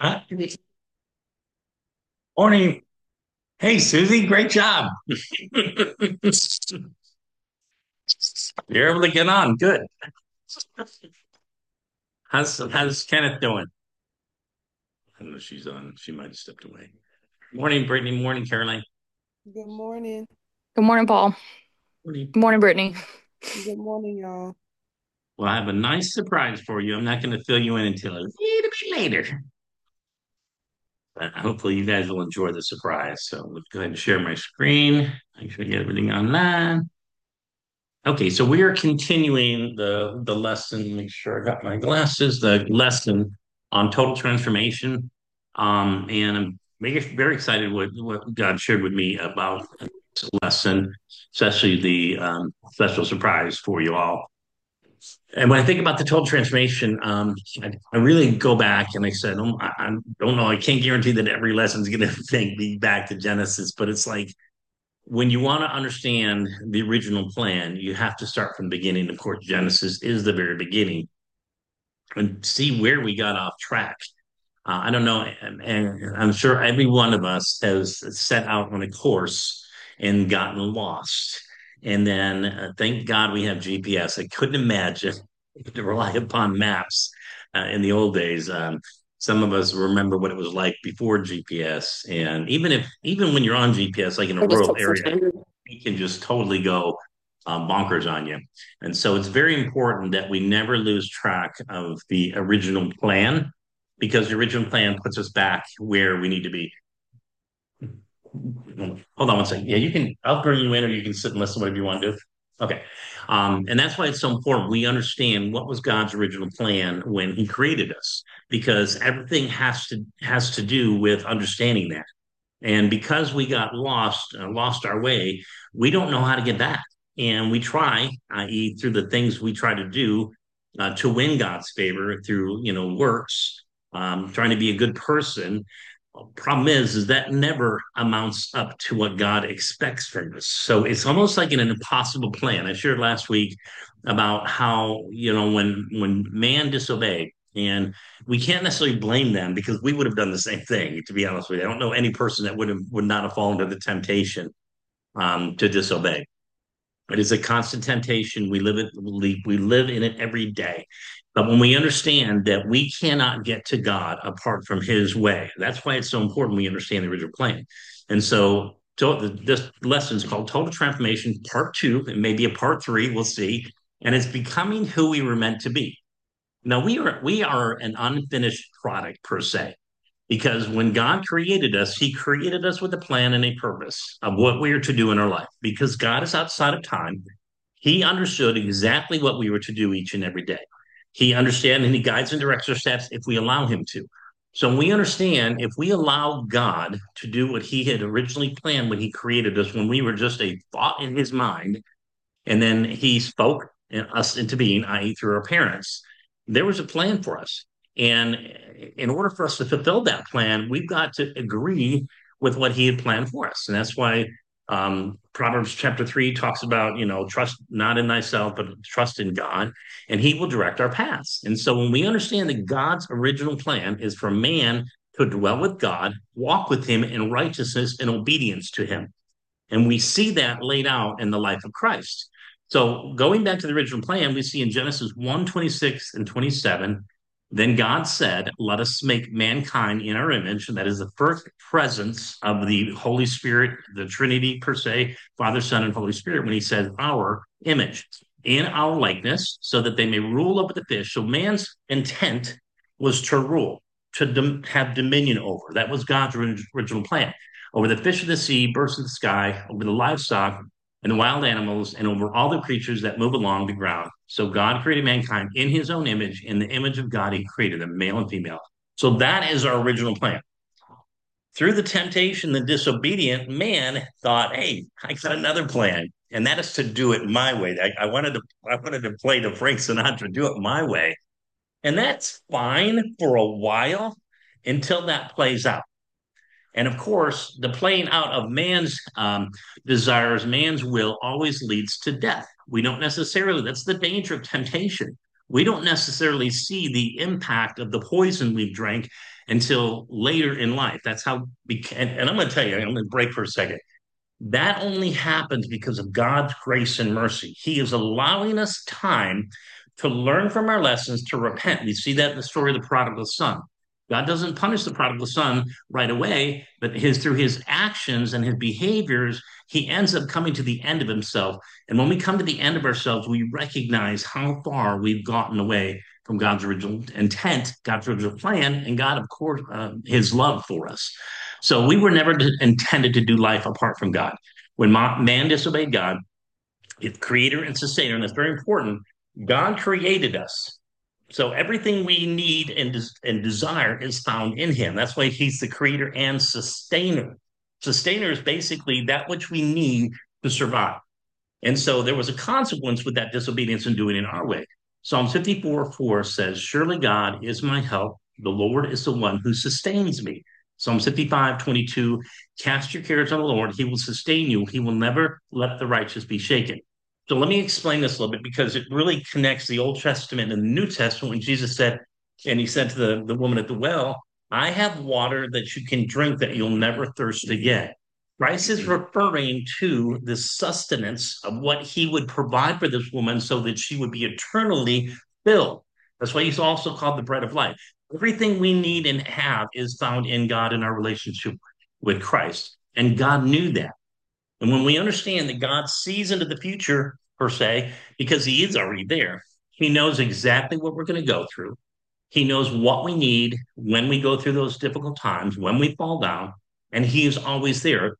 Huh? Morning. Hey, Susie, great job. You're able to get on. Good. How's Kenneth doing? I don't know if she's on. She might have stepped away. Morning, Brittany. Morning, Caroline. Good morning. Good morning, Paul. Morning. Good morning, Brittany. Good morning, y'all. Well, I have a nice surprise for you. I'm not going to fill you in until a little bit later. But hopefully, you guys will enjoy the surprise. So let's go ahead and share my screen. Make sure I get everything online. Okay, so we are continuing the lesson. Make sure I got my glasses. The lesson on total transformation, and I'm very excited what God shared with me about this lesson, especially the special surprise for you all. And when I think about the total transformation, I really go back and I said, I don't know, I can't guarantee that every lesson is going to take me back to Genesis, but it's like when you want to understand the original plan, you have to start from the beginning. Of course, Genesis is the very beginning and see where we got off track. I don't know, and I'm sure every one of us has set out on a course and gotten lost. And then, thank God we have GPS. I couldn't imagine to rely upon maps in the old days. Some of us remember what it was like before GPS, and even when you're on GPS, like in a I just rural took some area, time. it can just totally go bonkers on you. And so it's very important that we never lose track of the original plan because the original plan puts us back where we need to be. Hold on one second. Yeah, you can, I'll bring you in or you can sit and listen, whatever you want to do. Okay. And that's why it's so important. We understand what was God's original plan when he created us, because everything has to do with understanding that. And because we got lost our way, we don't know how to get back. And we try, i.e., through the things we try to do to win God's favor through, works, trying to be a good person. Problem is that never amounts up to what God expects from us. So it's almost like an impossible plan. I shared last week about how, when man disobeyed, and we can't necessarily blame them because we would have done the same thing, to be honest with you. I don't know any person that would not have fallen to the temptation to disobey. It is a constant temptation. We live in it every day. But when we understand that we cannot get to God apart from His way, that's why it's so important we understand the original plan. And so, this lesson is called Total Transformation Part Two. It may be a Part Three. We'll see. And it's becoming who we were meant to be. Now we are an unfinished product per se, because when God created us, He created us with a plan and a purpose of what we are to do in our life. Because God is outside of time, He understood exactly what we were to do each and every day. He understands and He guides and directs our steps if we allow Him to. So when we understand if we allow God to do what He had originally planned when He created us, when we were just a thought in His mind, and then He spoke us into being, i.e., through our parents, there was a plan for us. And in order for us to fulfill that plan, we've got to agree with what He had planned for us. And that's why Proverbs chapter 3 talks about, trust not in thyself, but trust in God, and He will direct our paths. And so when we understand that God's original plan is for man to dwell with God, walk with Him in righteousness and obedience to Him. And we see that laid out in the life of Christ. So going back to the original plan, we see in Genesis 1:26 and 27, then God said, let us make mankind in our image. And that is the first presence of the Holy Spirit, the Trinity per se, Father, Son, and Holy Spirit, when he says our image in our likeness, so that they may rule over the fish. So man's intent was to rule, to have dominion over. That was God's original plan over the fish of the sea, birds of the sky, over the livestock and the wild animals, and over all the creatures that move along the ground. So God created mankind in his own image. In the image of God, he created them, male and female. So that is our original plan. Through the temptation, the disobedient man thought, hey, I got another plan. And that is to do it my way. I wanted to play the Frank Sinatra, do it my way. And that's fine for a while until that plays out. And of course, the playing out of man's desires, man's will, always leads to death. We don't necessarily, that's the danger of temptation. We don't necessarily see the impact of the poison we've drank until later in life. That's how, and I'm going to tell you, I'm going to break for a second. That only happens because of God's grace and mercy. He is allowing us time to learn from our lessons, to repent. We see that in the story of the prodigal son. God doesn't punish the prodigal son right away, but through his actions and his behaviors, he ends up coming to the end of himself. And when we come to the end of ourselves, we recognize how far we've gotten away from God's original intent, God's original plan, and God, of course, his love for us. So we were never intended to do life apart from God. When man disobeyed God, its creator and sustainer, and that's very important, God created us. So everything we need and desire is found in him. That's why he's the creator and sustainer. Sustainer is basically that which we need to survive. And so there was a consequence with that disobedience and doing it our way. Psalm 54:4 says, Surely God is my help. The Lord is the one who sustains me. Psalm 55:22, Cast your cares on the Lord. He will sustain you. He will never let the righteous be shaken. So let me explain this a little bit because it really connects the Old Testament and the New Testament when Jesus said, and he said to the woman at the well, I have water that you can drink that you'll never thirst again. Christ is referring to the sustenance of what he would provide for this woman so that she would be eternally filled. That's why he's also called the bread of life. Everything we need and have is found in God in our relationship with Christ. And God knew that. And when we understand that God sees into the future, per se, because he is already there, he knows exactly what we're going to go through. He knows what we need when we go through those difficult times, when we fall down, and he is always there.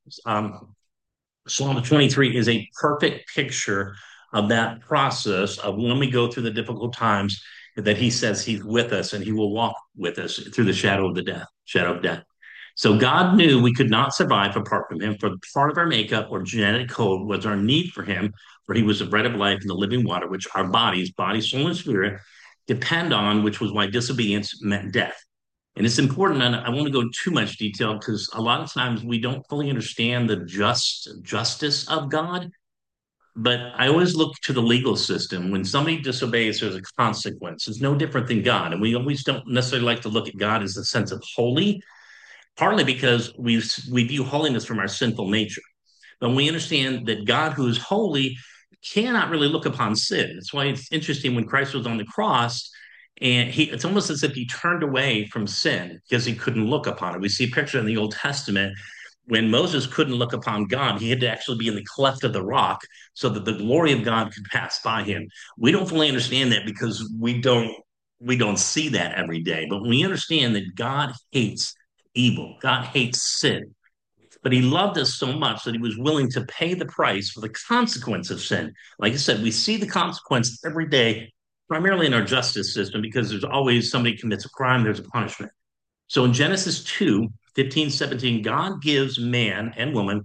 Psalm 23 is a perfect picture of that process of when we go through the difficult times that he says he's with us and he will walk with us through the shadow of death. So God knew we could not survive apart from him. For part of our makeup or genetic code was our need for him, for he was the bread of life and the living water, which our bodies, body, soul, and spirit, depend on, which was why disobedience meant death. And it's important, and I won't go too much detail because a lot of times we don't fully understand the justice of God. But I always look to the legal system. When somebody disobeys, there's a consequence. It's no different than God. And we always don't necessarily like to look at God as a sense of holy, partly because we view holiness from our sinful nature. But we understand that God, who is holy, cannot really look upon sin. That's why it's interesting when Christ was on the cross, and it's almost as if he turned away from sin because he couldn't look upon it. We see a picture in the Old Testament when Moses couldn't look upon God, he had to actually be in the cleft of the rock so that the glory of God could pass by him. We don't fully understand that because we don't see that every day. But we understand that God hates evil, God hates sin. But he loved us so much that he was willing to pay the price for the consequence of sin. Like I said, we see the consequence every day, primarily in our justice system, because there's always somebody commits a crime, there's a punishment. So in Genesis 2:15-17, God gives man and woman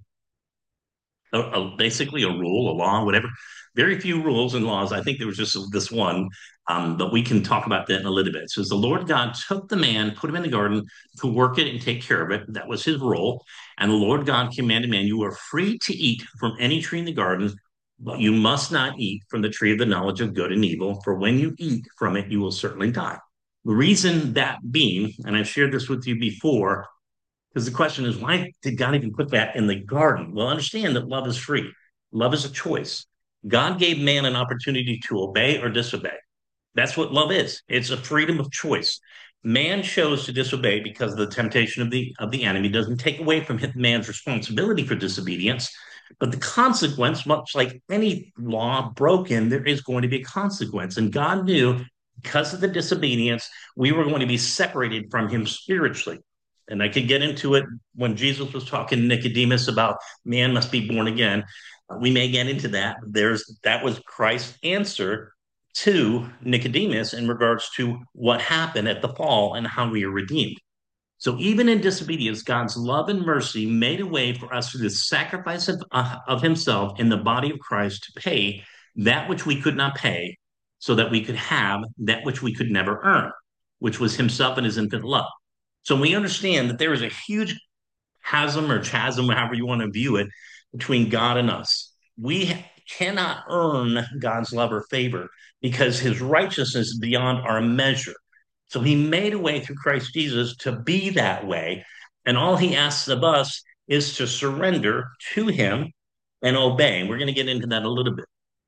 basically a rule, a law, whatever. Very few rules and laws. I think there was just this one, but we can talk about that in a little bit. So as the Lord God took the man, put him in the garden to work it and take care of it. That was his role. And the Lord God commanded man, you are free to eat from any tree in the garden, but you must not eat from the tree of the knowledge of good and evil, for when you eat from it, you will certainly die. The reason that being, and I've shared this with you before, because the question is, why did God even put that in the garden? Well, understand that love is free. Love is a choice. God gave man an opportunity to obey or disobey. That's what love is. It's a freedom of choice. Man chose to disobey because of the temptation of the enemy. It doesn't take away from man's responsibility for disobedience, but the consequence, much like any law broken, there is going to be a consequence. And God knew because of the disobedience, we were going to be separated from him spiritually. And I could get into it when Jesus was talking to Nicodemus about man must be born again. We may get into that. That was Christ's answer to Nicodemus in regards to what happened at the fall and how we are redeemed. So even in disobedience, God's love and mercy made a way for us through the sacrifice of himself in the body of Christ to pay that which we could not pay so that we could have that which we could never earn, which was himself and his infinite love. So we understand that there is a huge chasm, however you want to view it, between God and us. We cannot earn God's love or favor because his righteousness is beyond our measure. So he made a way through Christ Jesus to be that way. And all he asks of us is to surrender to him and obey. And we're going to get into that a little bit.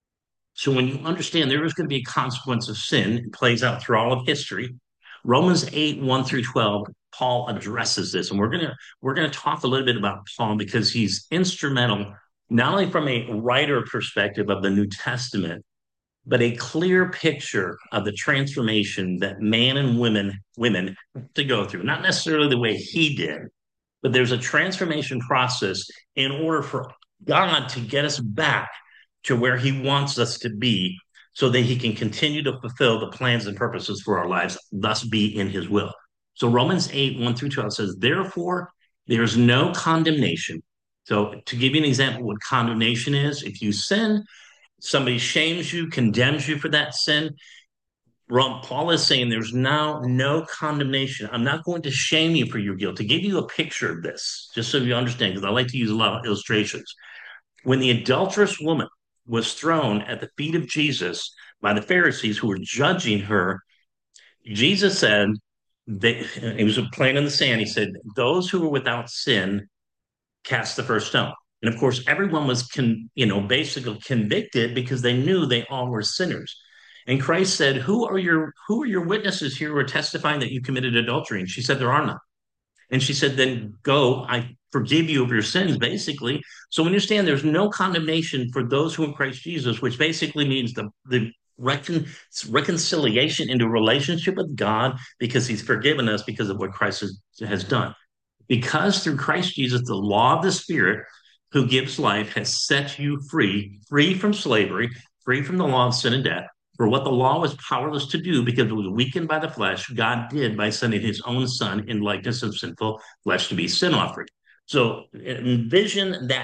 So when you understand there is going to be a consequence of sin, it plays out through all of history. Romans 8, 1 through 12, Paul addresses this. And we're gonna talk a little bit about Paul because he's instrumental, not only from a writer perspective of the New Testament, but a clear picture of the transformation that man and women have to go through. Not necessarily the way he did, but there's a transformation process in order for God to get us back to where he wants us to be so that he can continue to fulfill the plans and purposes for our lives, thus be in his will. So Romans 8, 1 through 12 says, therefore, there's no condemnation. So to give you an example, what condemnation is, if you sin, somebody shames you, condemns you for that sin. Paul is saying there's now no condemnation. I'm not going to shame you for your guilt. To give you a picture of this, just so you understand, because I like to use a lot of illustrations. When the adulterous woman was thrown at the feet of Jesus by the Pharisees who were judging her, Jesus said, he was playing in the sand. He said, those who were without sin cast the first stone. And of course, everyone was, basically convicted because they knew they all were sinners. And Christ said, who are your witnesses here who are testifying that you committed adultery? And she said, there are none. And she said, then go, I forgive you of your sins, basically. So when you understand there's no condemnation for those who are in Christ Jesus, which basically means the reconciliation into relationship with God because he's forgiven us because of what Christ has done. Because through Christ Jesus, the law of the Spirit who gives life has set you free from slavery, free from the law of sin and death. For what the law was powerless to do because it was weakened by the flesh, God did by sending his own son in likeness of sinful flesh to be sin offering. So envision that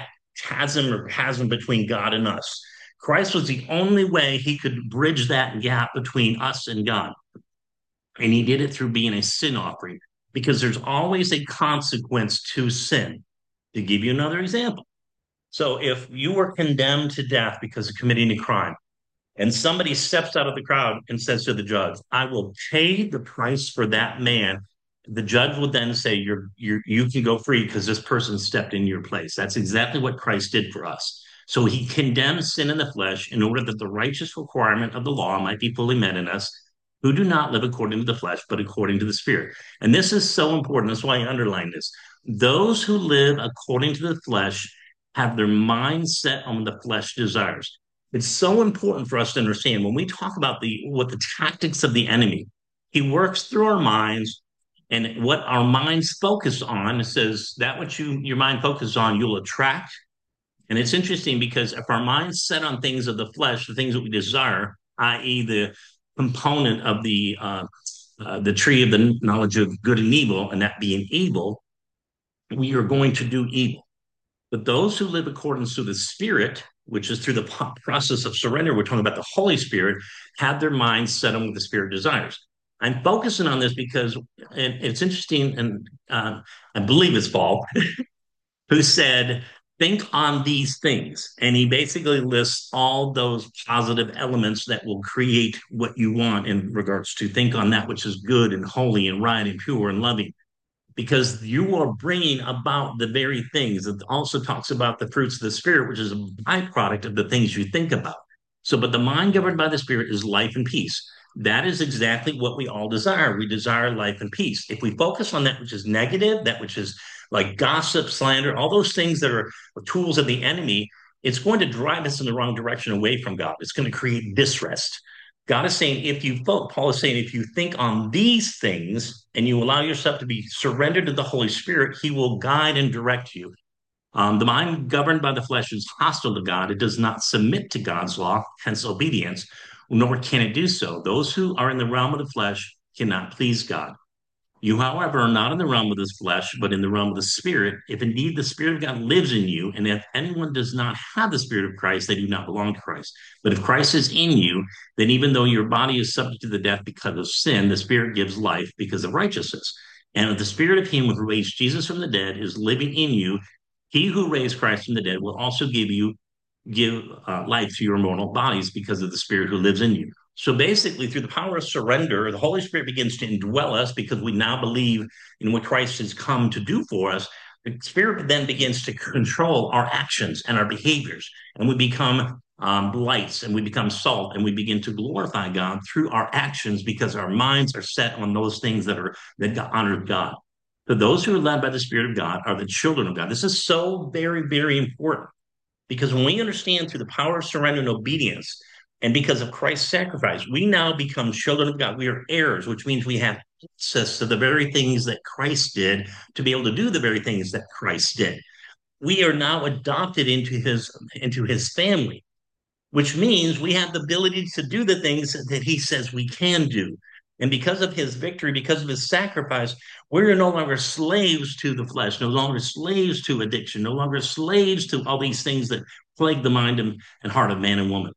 chasm between God and us. Christ was the only way he could bridge that gap between us and God. And he did it through being a sin offering because there's always a consequence to sin. To give you another example. So if you were condemned to death because of committing a crime, and somebody steps out of the crowd and says to the judge, I will pay the price for that man. The judge would then say, you can go free because this person stepped in your place. That's exactly what Christ did for us. So he condemned sin in the flesh in order that the righteous requirement of the law might be fully met in us who do not live according to the flesh, but according to the Spirit. And this is so important. That's why I underline this. Those who live according to the flesh have their mind set on the flesh desires. It's so important for us to understand when we talk about what the tactics of the enemy, he works through our minds, and what our minds focus on says that what your mind focuses on, you'll attract. And it's interesting because if our mind's set on things of the flesh, the things that we desire, i.e., the component of the tree of the knowledge of good and evil, and that being evil, we are going to do evil. But those who live according to the Spirit, which is through the process of surrender, we're talking about the Holy Spirit, have their minds set on what the Spirit desires. I'm focusing on this because it's interesting, and I believe it's Paul, who said, think on these things. And he basically lists all those positive elements that will create what you want in regards to think on that which is good and holy and right and pure and loving because you are bringing about the very things. It also talks about the fruits of the Spirit, which is a byproduct of the things you think about. So, but the mind governed by the Spirit is life and peace. That is exactly what we all desire. We desire life and peace. If we focus on that which is negative, that which is like gossip, slander, all those things that are tools of the enemy, it's going to drive us in the wrong direction away from God. It's going to create disrest. God is saying, Paul is saying, if you think on these things and you allow yourself to be surrendered to the Holy Spirit, he will guide and direct you. The mind governed by the flesh is hostile to God. It does not submit to God's law, hence obedience, nor can it do so. Those who are in the realm of the flesh cannot please God. You, however, are not in the realm of this flesh, but in the realm of the Spirit, if indeed the Spirit of God lives in you. And if anyone does not have the Spirit of Christ, they do not belong to Christ. But if Christ is in you, then even though your body is subject to the death because of sin, the Spirit gives life because of righteousness. And if the Spirit of him who raised Jesus from the dead is living in you, he who raised Christ from the dead will also give you give life to your mortal bodies because of the Spirit who lives in you. So basically, through the power of surrender, the Holy Spirit begins to indwell us because we now believe in what Christ has come to do for us. The Spirit then begins to control our actions and our behaviors, and we become lights, and we become salt, and we begin to glorify God through our actions because our minds are set on those things that honor God. So those who are led by the Spirit of God are the children of God. This is so very, very important because when we understand through the power of surrender and obedience, and because of Christ's sacrifice, we now become children of God. We are heirs, which means we have access to the very things that Christ did to be able to do the very things that Christ did. We are now adopted into his family, which means we have the ability to do the things that he says we can do. And because of his victory, because of his sacrifice, we're no longer slaves to the flesh, no longer slaves to addiction, no longer slaves to all these things that plague the mind and heart of man and woman.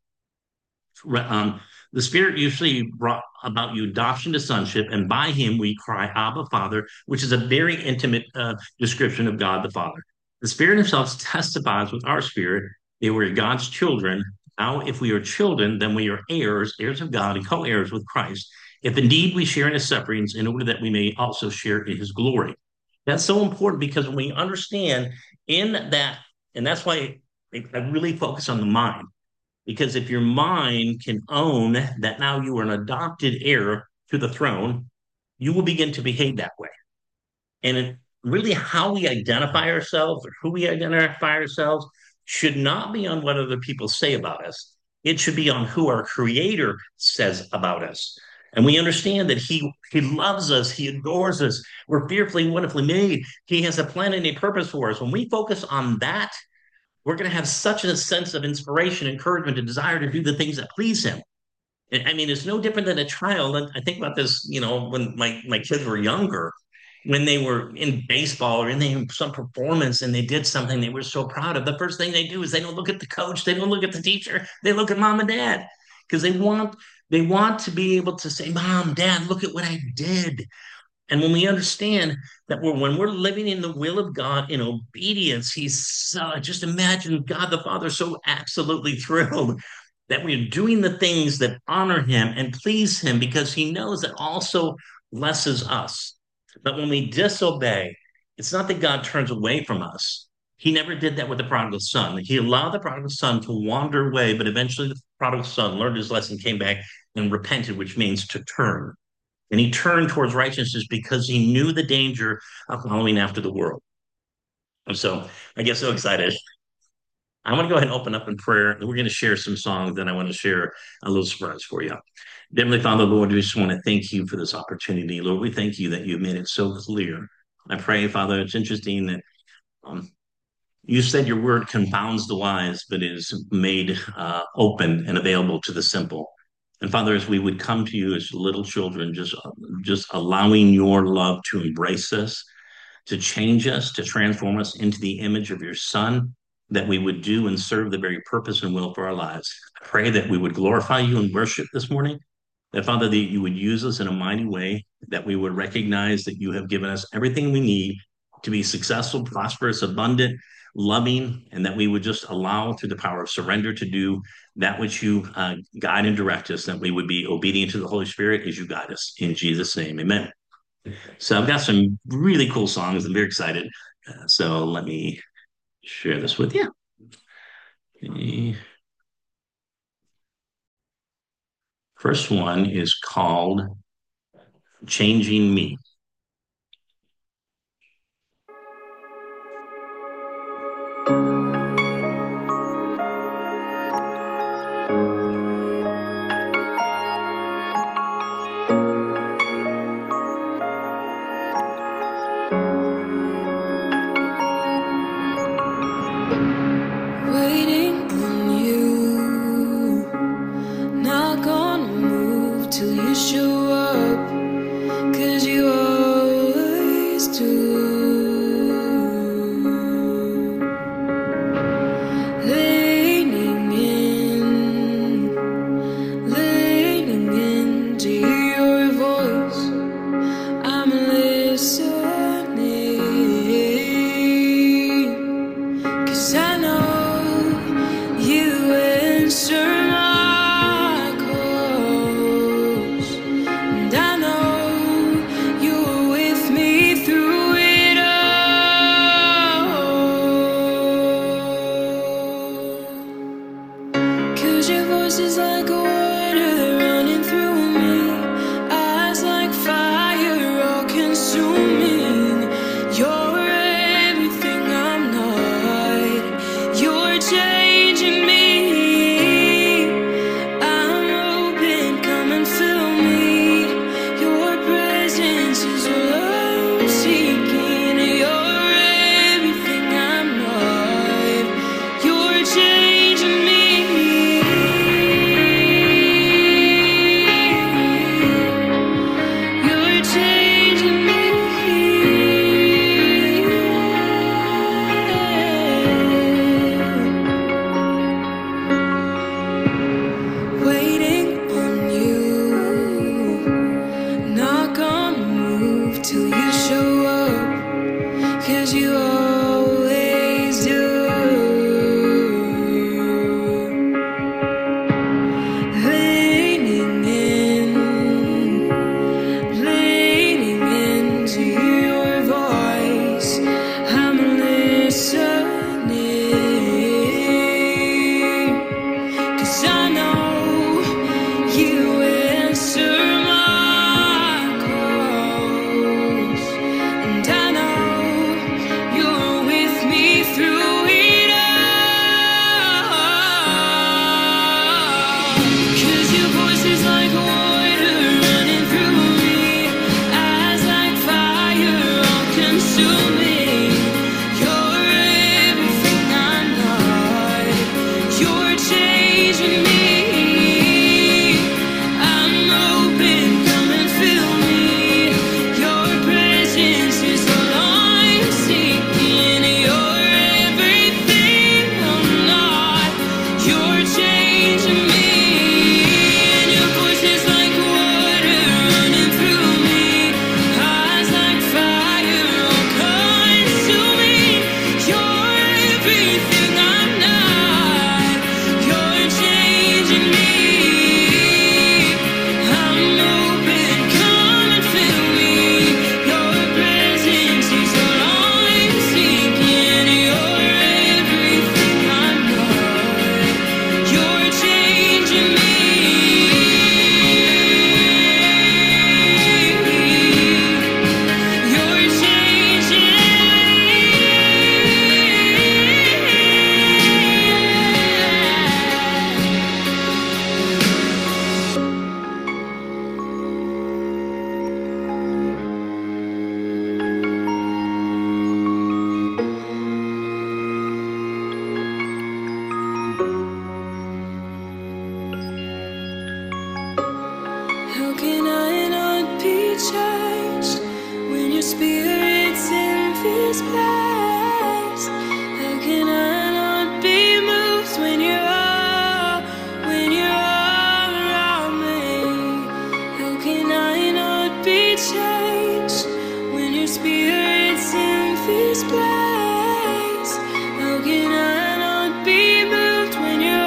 The Spirit usually brought about you adoption to sonship, and by him we cry, Abba, Father, which is a very intimate description of God the Father. The Spirit himself testifies with our spirit that we're God's children. Now, if we are children, then we are heirs, heirs of God, and co heirs with Christ, if indeed we share in his sufferings, in order that we may also share in his glory. That's so important because when we understand in that, and that's why I really focus on the mind, because if your mind can own that now you are an adopted heir to the throne, you will begin to behave that way. And really, how we identify ourselves or who we identify ourselves should not be on what other people say about us. It should be on who our Creator says about us. And we understand that He loves us, He adores us. We're fearfully and wonderfully made. He has a plan and a purpose for us. When we focus on that, we're going to have such a sense of inspiration, encouragement, and desire to do the things that please Him. I mean, it's no different than a child. And I think about this, when my kids were younger, when they were in baseball or in some performance and they did something they were so proud of, the first thing they do is they don't look at the coach, they don't look at the teacher, they look at mom and dad because they want to be able to say, Mom, Dad, look at what I did. And when we understand that when we're living in the will of God in obedience, just imagine God the Father so absolutely thrilled that we're doing the things that honor Him and please Him because He knows that also blesses us. But when we disobey, it's not that God turns away from us. He never did that with the prodigal son. He allowed the prodigal son to wander away, but eventually the prodigal son learned his lesson, came back, and repented, which means to turn. And he turned towards righteousness because he knew the danger of following after the world. And so I get so excited. I want to go ahead and open up in prayer, and we're going to share some songs. Then I want to share a little surprise for you. Heavenly Father, Lord, we just want to thank you for this opportunity. Lord, we thank you that you've made it so clear. I pray, Father, it's interesting that you said your word confounds the wise, but is made open and available to the simple. And Father, as we would come to you as little children, just allowing your love to embrace us, to change us, to transform us into the image of your Son, that we would do and serve the very purpose and will for our lives. I pray that we would glorify you in worship this morning, that Father, that you would use us in a mighty way, that we would recognize that you have given us everything we need to be successful, prosperous, abundant, loving, and that we would just allow through the power of surrender to do that which you guide and direct us, that we would be obedient to the Holy Spirit as you guide us. In Jesus' name, amen. So I've got some really cool songs. I'm very excited. So let me share this with you. The first one is called Changing Me. Waiting on you, not gonna move till you show up, 'cause you always do. Leaning into your voice, I'm listening, 'cause I know you 'cause you always do. Leaning into your voice, I'm listening, 'cause I know you answer my calls, and I know you're with me through it all. 'Cause your voice is like water running through me, eyes like fire, all consuming. You're everything I'm not. You're changing me. I'm open, come and fill me. Your presence is all I'm seeking. You're everything I'm not. You're changing me. And your voice is like water running through me, eyes like fire, all consuming. You're everything I'm not. You're changing me. I'm open, come and fill me. Your presence is all I'm seeking. You're everything I'm not. You're changing me. You're How can I not be changed when your spirit's in this place? How can I not be moved when you're all around me? How can I not be changed when your spirit's in this place? How can I not be moved when you're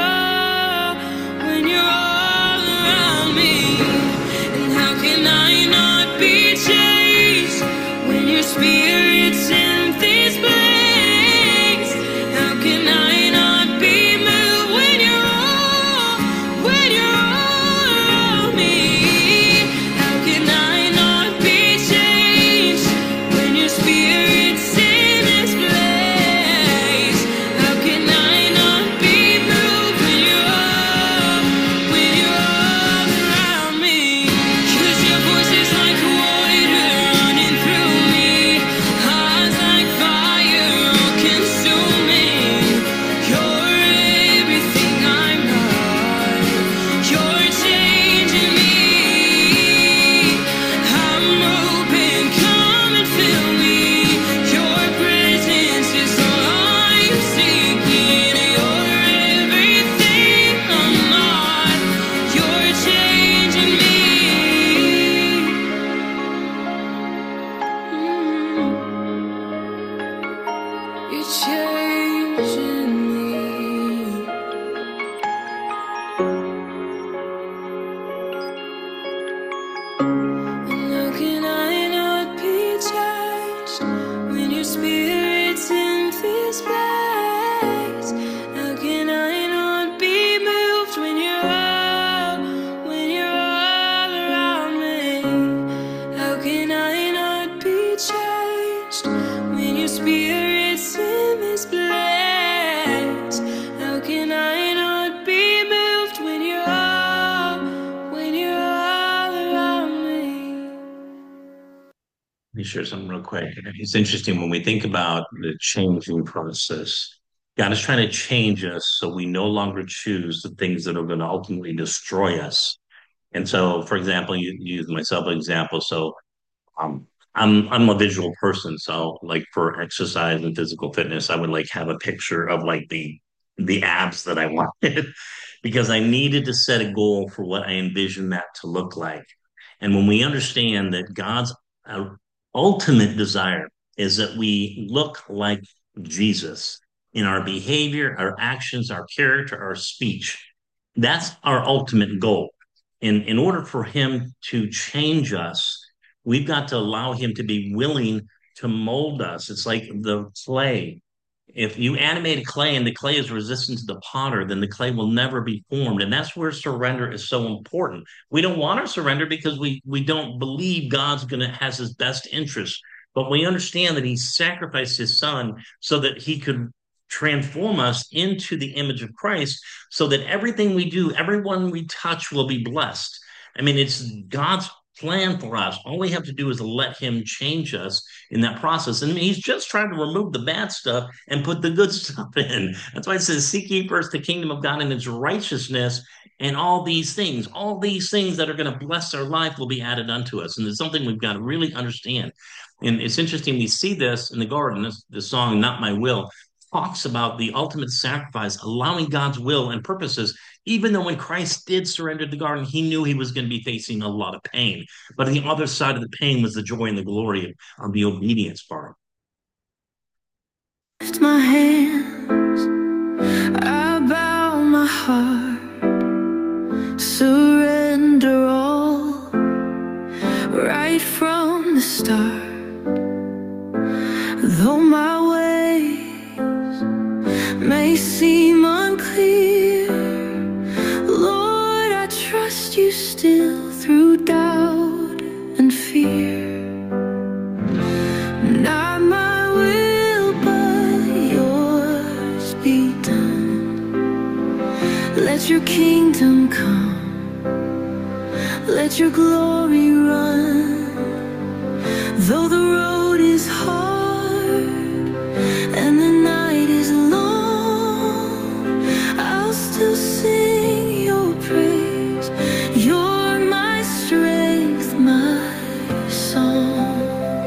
all around me? And how can I not be changed when your spirit's in this place? How can I not be moved when you're all around me? How can I not be changed when your spirit's in this place? How can I not be moved when you're all around me? 'Cause your voice is like water running through me, eyes like fire, all consuming. You're everything I'm not. You're changing me. I'm open, come and fill me. Your presence is all I'm seeking. You're everything I'm not. You're changing me. You're changing me. And how can I not be changed when your spirit's in this place? How can I not be moved when you're all around me? How can I not be changed when your spirit's in this place? How can I not be moved when you're all around me? Let me share something real quick. It's interesting when we think about the changing process. God is trying to change us so we no longer choose the things that are going to ultimately destroy us. And so, for example, you use myself as an example. So, um, I'm a visual person, so like for exercise and physical fitness, I would like have a picture of like the abs that I wanted because I needed to set a goal for what I envisioned that to look like. And when we understand that God's uh, ultimate desire is that we look like Jesus in our behavior, our actions, our character, our speech. That's our ultimate goal. In order for him to change us, we've got to allow him to be willing to mold us. It's like the clay. If you animate a clay and the clay is resistant to the potter, then the clay will never be formed. And that's where surrender is so important. We don't want to surrender because we don't believe God's gonna has his best interest. But we understand that he sacrificed his son so that he could transform us into the image of Christ so that everything we do, everyone we touch will be blessed. I mean, it's God's plan for us. All we have to do is let him change us in that process. And he's just trying to remove the bad stuff and put the good stuff in. That's why it says, seek ye first the kingdom of God and its righteousness, and all these things that are going to bless our life will be added unto us. And it's something we've got to really understand. And it's interesting, we see this in the garden, the song, Not My Will, talks about the ultimate sacrifice, allowing God's will and purposes. Even though when Christ did surrender the garden, he knew he was going to be facing a lot of pain. But on the other side of the pain was the joy and the glory of the obedience part. Lift my hands, I bow my heart, surrender all, right from the start. Though my ways may seem unclear, Lord, I trust you still through doubt and fear. Not my will, but yours be done. Let your kingdom come, let your glory run. Though the road is hard and the night is long, I'll still sing your praise. You're my strength, my song.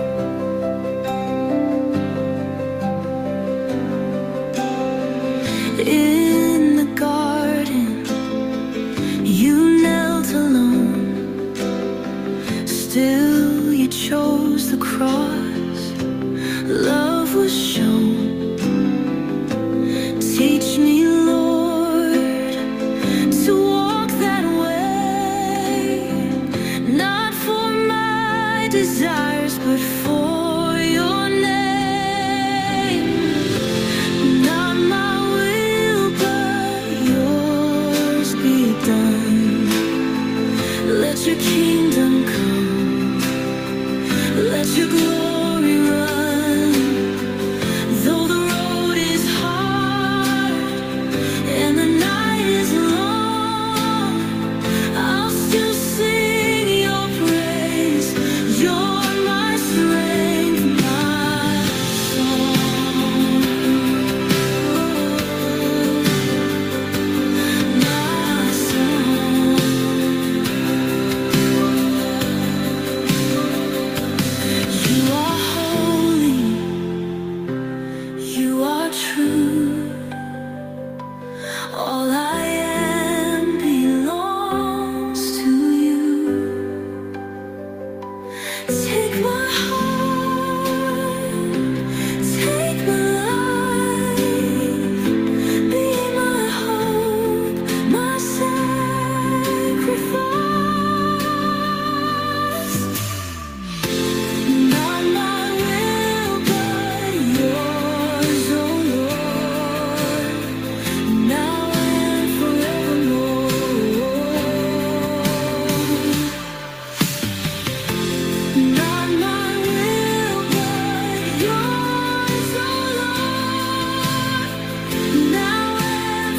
In the garden, you knelt alone. Still you chose the cross. Love was shown. Teach me, Lord, to walk that way, not for my desires, but for your name. Not my will, but yours be done. Let your kingdom come, let your glory run. Though the road is hard and the night is long, I'll still sing your praise. You're my strength, my song, my song. You are holy, you are true. All I am belongs to you. Take my heart, take my life, be my hope, my sacrifice. Not my will, but yours, oh Lord, now and forevermore. Not my will, but yours, oh Lord, now and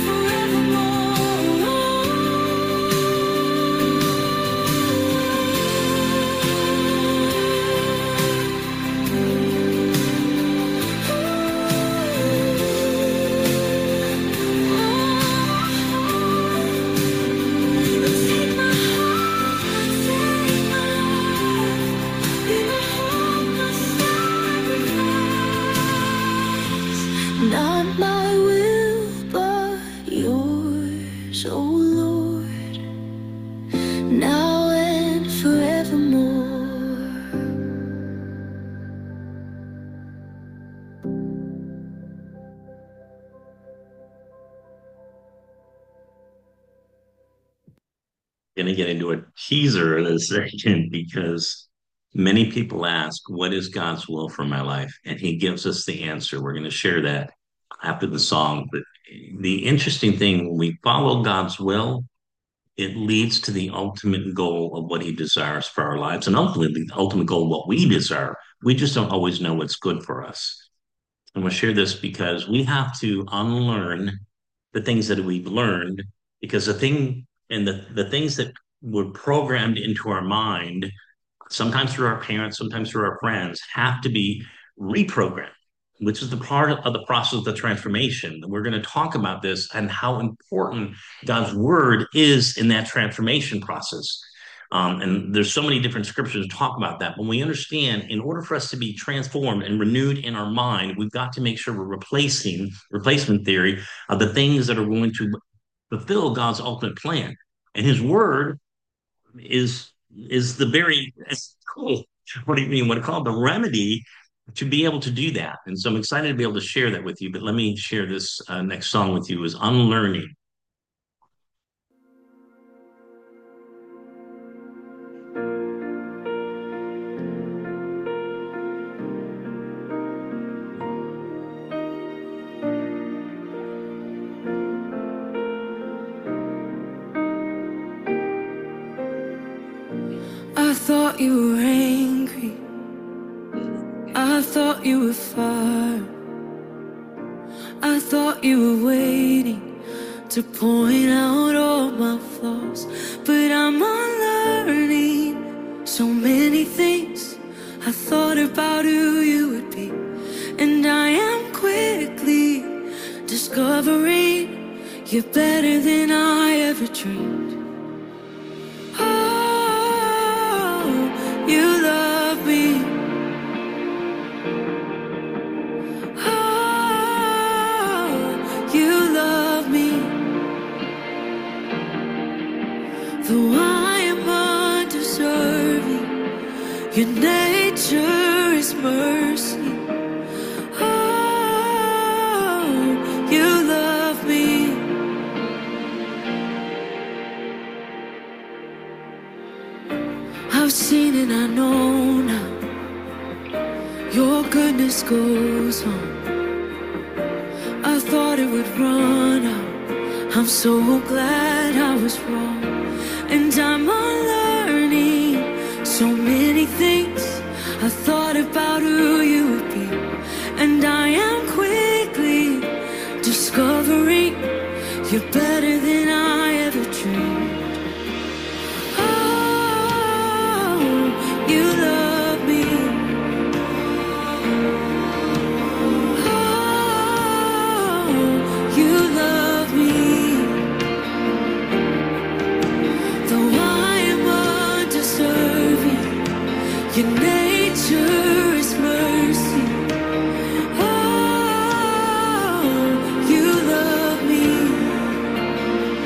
Take my heart, take my life, be my hope, my sacrifice. Not my will, but yours, oh Lord, now and forevermore. going to get into a teaser this second because many people ask, what is God's will for my life? And he gives us the answer. We're going to share that after the song. But the interesting thing, when we follow God's will, it leads to the ultimate goal of what he desires for our lives and ultimately the ultimate goal of what we desire. We just don't always know what's good for us. I'm going to share this because we have to unlearn the things that we've learned because the things that were programmed into our mind, sometimes through our parents, sometimes through our friends, have to be reprogrammed, which is the part of the process of the transformation. We're going to talk about this and how important God's word is in that transformation process. And there's so many different scriptures to talk about that. When we understand, in order for us to be transformed and renewed in our mind, we've got to make sure we're replacing replacement theory of the things that are going to fulfill God's ultimate plan. And his word is the very cool. What do you mean? What I call the remedy to be able to do that. And so I'm excited to be able to share that with you. But let me share this next song with you is Unlearning. I thought you were angry. I thought you were far. I thought you were waiting to point out all my flaws. But I'm unlearning so many things. I thought about who you would be, and I am quickly discovering you're better than I ever dreamed. You love me. Oh, you love me. Though I am undeserving, your nature is mercy. Oh, you love me. I've seen and I know now, your goodness goes on. I thought it would run out. I'm so glad I was wrong. And I'm unlearning so many things. I thought about who you would be, and I am quickly discovering you're better than I ever dreamed. You love me. Oh, you love me. Though I am undeserving, your nature is mercy. Oh, you love me.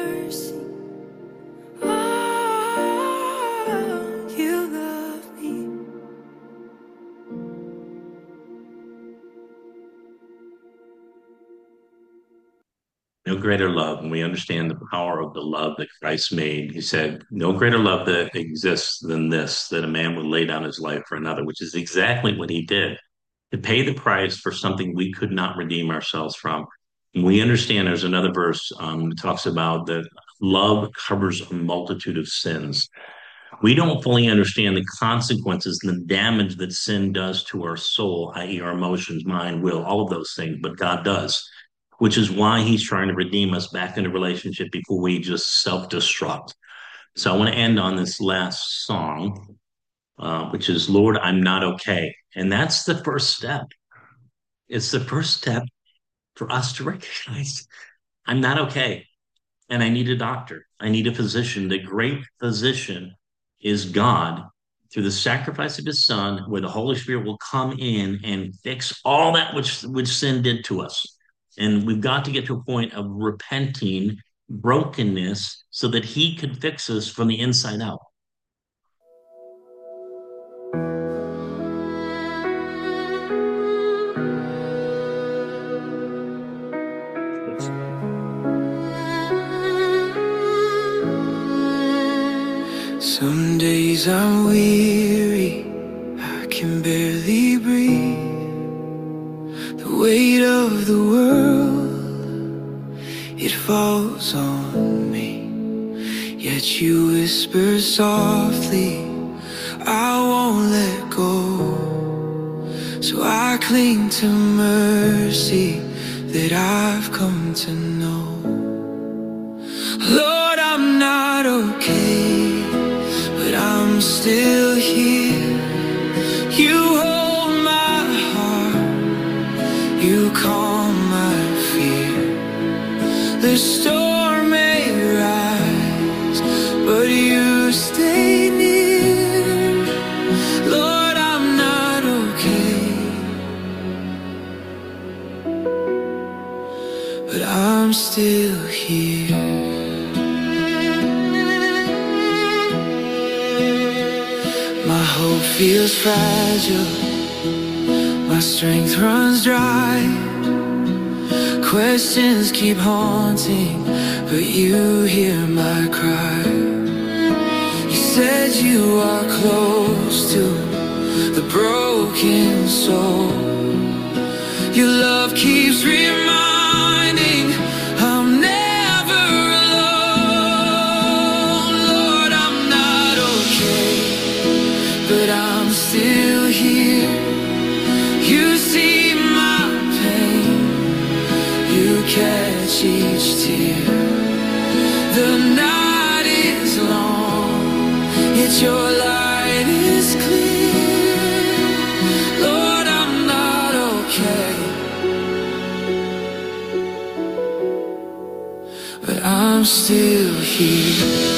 mercy. Oh, you love me. No greater love, and we understand the power of the love that Christ made. He said, no greater love that exists than this, that a man would lay down his life for another, which is exactly what he did, to pay the price for something we could not redeem ourselves from. And we understand there's another verse that talks about that love covers a multitude of sins. We don't fully understand the consequences and the damage that sin does to our soul, i.e., our emotions, mind, will, all of those things, but God does, which is why He's trying to redeem us back into relationship before we just self destruct. So I want to end on this last song, which is Lord, I'm Not Okay. And that's the first step. It's the first step for us to recognize I'm not okay. And I need a doctor. I need a physician. The great physician is God through the sacrifice of his son, where the Holy Spirit will come in and fix all that which sin did to us. And we've got to get to a point of repenting brokenness so that he could fix us from the inside out. Some days I'm weary, I can barely breathe. The weight of the world, it falls on me. Yet you whisper softly, I won't let go. So I cling to mercy that I've come to know. Lord, I'm not okay, but I'm still here. You hold my heart, you calm my fear. The storm may rise, but you stay near. Lord, I'm not okay, but I'm still here. My hope feels fragile, my strength runs dry. Questions keep haunting, but you hear my cry. You said you are close to the broken soul. Your love keeps reminding I'm never alone. Lord, I'm not okay, but I'm still here. You see my pain, you catch each tear. The night is long, yet your light is clear. Lord, I'm not okay, but I'm still here.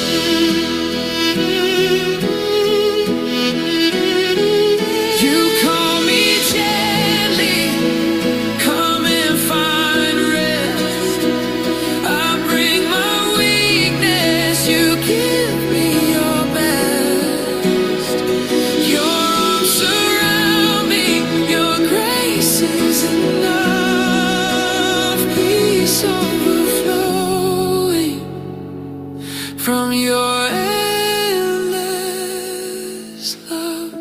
From your endless love,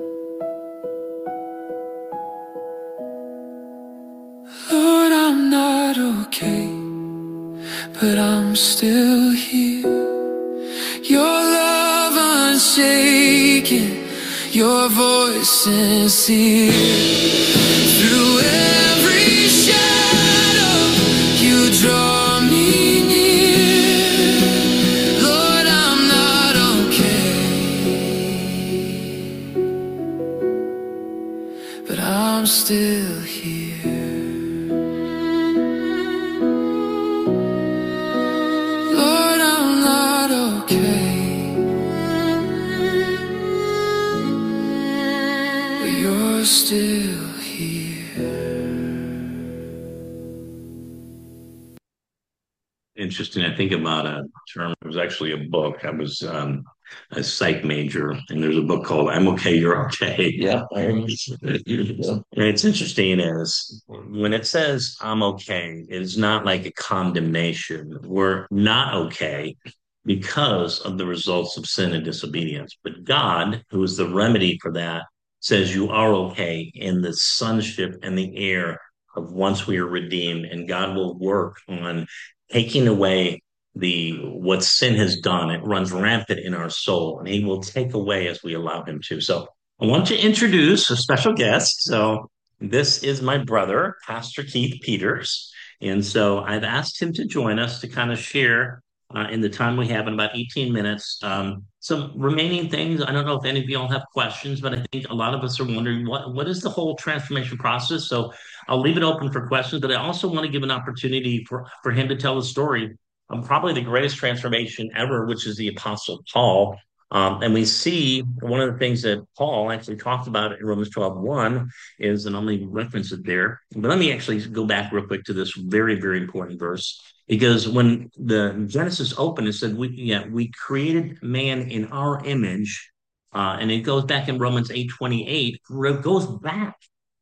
Lord, I'm not okay, but I'm still here. Your love unshaken, your voice sincere. Through every shadow, you draw me near. Lord, I'm not okay, but I'm still here. Lord, I'm not okay, but you're still here. interesting. I think about a term. It was actually a book. I was a psych major, and there's a book called "I'm Okay, You're Okay." Yeah. It's interesting is when it says "I'm okay," it's not like a condemnation. We're not okay because of the results of sin and disobedience. But God, who is the remedy for that, says you are okay in the sonship and the heir of once we are redeemed, and God will work on taking away the what sin has done. It runs rampant in our soul, and He will take away as we allow Him to. So I want to introduce a special guest. So this is my brother, Pastor Keith Peters. And so I've asked him to join us to kind of share in the time we have in about 18 minutes. Some remaining things. I don't know if any of y'all have questions, but I think a lot of us are wondering what is the whole transformation process. So I'll leave it open for questions, but I also want to give an opportunity for him to tell the story of probably the greatest transformation ever, which is the Apostle Paul. And we see one of the things that Paul actually talked about in Romans 12:1 is, and I'll only reference it there, but let me actually go back real quick to this very, very important verse. Because when the Genesis opened, it said we created man in our image, and it goes back in Romans 8:28. It goes back.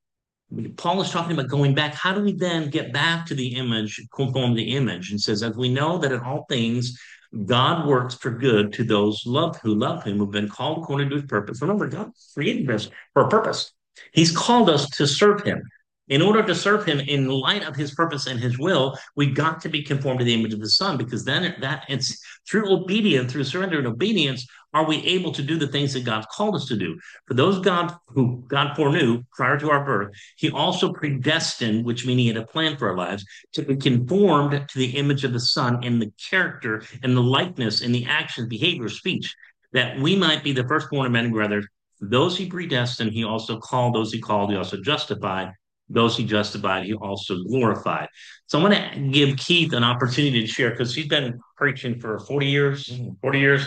Paul is talking about going back. How do we then get back to the image, conform the image? And says, as we know that in all things God works for good to those who love Him, who've been called according to His purpose. Remember, God created us for a purpose. He's called us to serve Him. In order to serve Him in light of His purpose and His will, we got to be conformed to the image of the Son, because then that it's through obedience, through surrender and obedience, are we able to do the things that God called us to do. For those who God foreknew prior to our birth, He also predestined, which means He had a plan for our lives, to be conformed to the image of the Son in the character and the likeness and the actions, behavior, speech, that we might be the firstborn of many brothers. Those He predestined, He also called. Those He called, He also justified. Those He justified, He also glorified. So I'm going to give Keith an opportunity to share, because he's been preaching for 40 years, 40 years.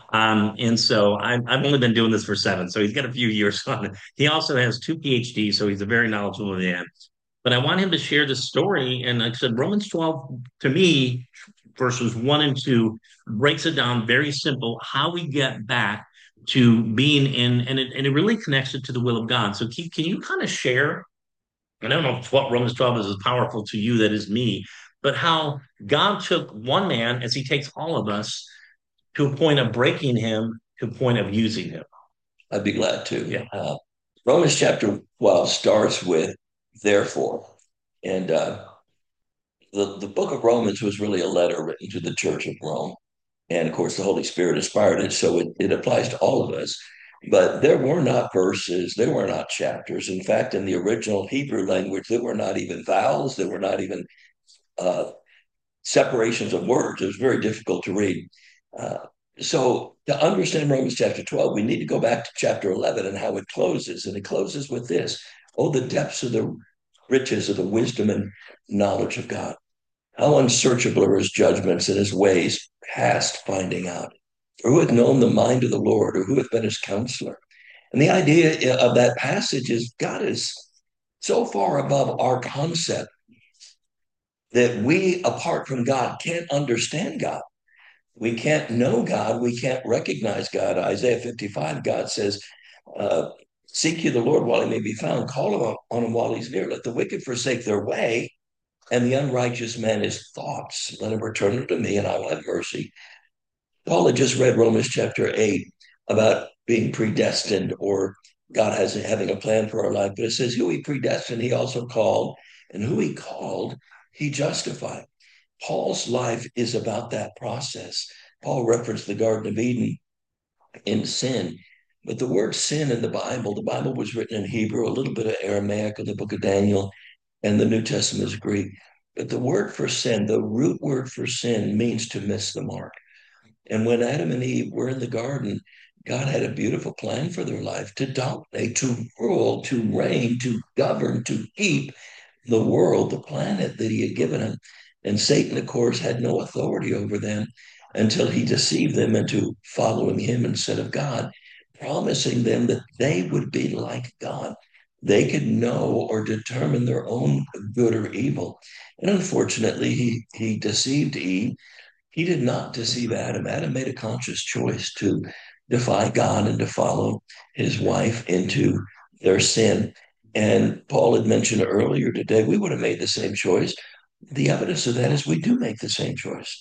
And so I've only been doing this for 7, so he's got a few years on it. He also has 2 PhDs, so he's a very knowledgeable man. But I want him to share the story. And like I said, Romans 12, to me, verses 1 and 2, breaks it down very simple, how we get back to being in, and it really connects it to the will of God. So Keith, can you kind of share? I don't know if what Romans 12 is as powerful to you that is me, but how God took one man as He takes all of us to a point of breaking him, to a point of using him. I'd be glad to. Yeah. Romans chapter 12 starts with therefore. And the book of Romans was really a letter written to the church of Rome. And of course, the Holy Spirit inspired it, so it applies to all of us. But there were not verses, there were not chapters. In fact, in the original Hebrew language, there were not even vowels, there were not even separations of words. It was very difficult to read. So to understand Romans chapter 12, we need to go back to chapter 11 and how it closes. And it closes with this: oh, the depths of the riches of the wisdom and knowledge of God. How unsearchable are His judgments and His ways past finding out. Or who hath known the mind of the Lord, or who hath been His counselor? And the idea of that passage is God is so far above our concept that we, apart from God, can't understand God. We can't know God. We can't recognize God. Isaiah 55, God says, seek ye the Lord while He may be found. Call on Him while He's near. Let the wicked forsake their way, and the unrighteous man his thoughts. Let him return unto me, and I will have mercy. Paul had just read Romans chapter 8 about being predestined, or God having a plan for our life. But it says, who He predestined, He also called, and who He called, He justified. Paul's life is about that process. Paul referenced the Garden of Eden in sin. But the word sin in the Bible was written in Hebrew, a little bit of Aramaic in the book of Daniel, and the New Testament is Greek. But the word for sin, the root word for sin, means to miss the mark. And when Adam and Eve were in the garden, God had a beautiful plan for their life, to dominate, to rule, to reign, to govern, to keep the world, the planet that He had given them. And Satan, of course, had no authority over them until he deceived them into following him instead of God, promising them that they would be like God. They could know or determine their own good or evil. And unfortunately, he deceived Eve. He did not deceive Adam. Adam made a conscious choice to defy God and to follow his wife into their sin. And Paul had mentioned earlier today, we would have made the same choice. The evidence of that is we do make the same choice.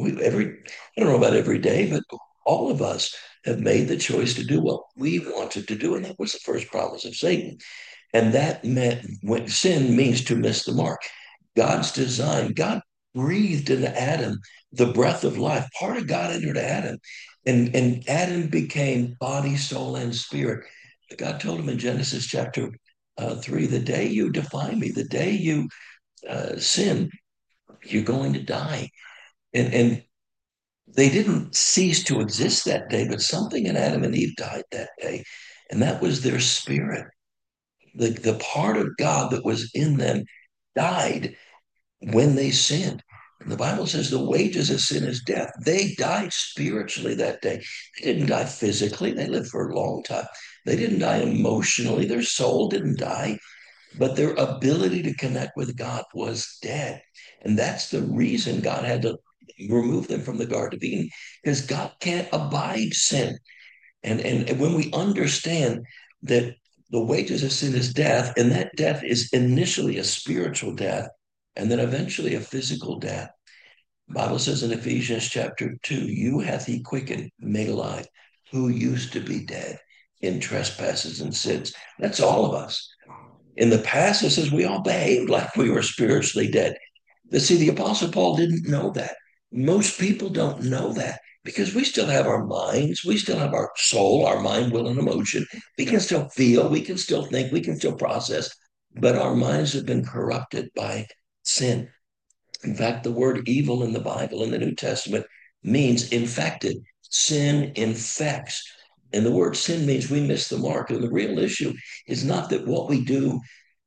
I don't know about every day, but all of us have made the choice to do what we wanted to do. And that was the first promise of Satan. And that meant when sin means to miss the mark. God's design, God breathed into Adam the breath of life. Part of God entered Adam, and Adam became body, soul, and spirit. God told him in Genesis chapter 3, the day you defy me, the day you sin, you're going to die. And they didn't cease to exist that day, but something in Adam and Eve died that day, and that was their spirit. The part of God that was in them died when they sinned. And the Bible says the wages of sin is death. They died spiritually that day. They didn't die physically. They lived for a long time. They didn't die emotionally. Their soul didn't die, but their ability to connect with God was dead. And that's the reason God had to remove them from the Garden of Eden, because God can't abide sin. And when we understand that the wages of sin is death, and that death is initially a spiritual death, and then eventually a physical death. The Bible says in Ephesians chapter 2, you hath he quickened, made alive, who used to be dead in trespasses and sins. That's all of us. In the past, it says we all behaved like we were spiritually dead. But see, the Apostle Paul didn't know that. Most people don't know that because we still have our minds, we still have our soul, our mind, will, and emotion. We can still feel, we can still think, we can still process, but our minds have been corrupted by sin. In fact, the word evil in the Bible, in the New Testament, means infected. Sin infects. And the word sin means we miss the mark. And the real issue is not that what we do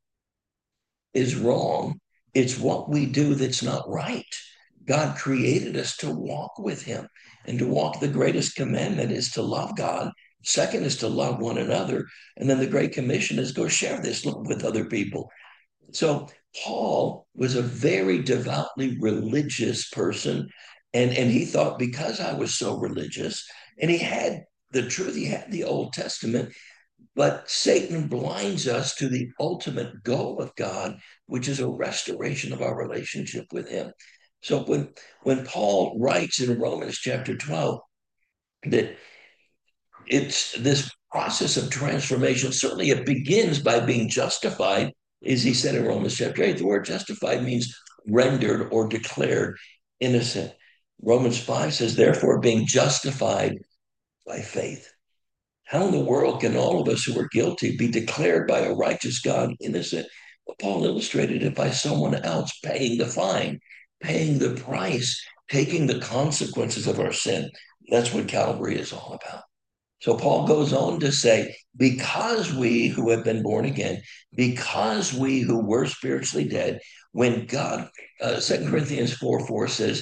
is wrong, it's what we do that's not right. God created us to walk with Him, and to walk, the greatest commandment is to love God. Second is to love one another. And then the Great Commission is go share this love with other people. So Paul was a very devoutly religious person. And he thought, because I was so religious, and he had the truth, he had the Old Testament, but Satan blinds us to the ultimate goal of God, which is a restoration of our relationship with Him. So when Paul writes in Romans chapter 12 that it's this process of transformation, certainly it begins by being justified, as he said in Romans chapter 8. The word justified means rendered or declared innocent. Romans 5 says, therefore, being justified by faith. How in the world can all of us who are guilty be declared by a righteous God innocent? Well, Paul illustrated it by someone else paying the fine, paying the price, taking the consequences of our sin. That's what Calvary is all about. So Paul goes on to say, because we who have been born again, because we who were spiritually dead, when God, 2 Corinthians 4:4 says,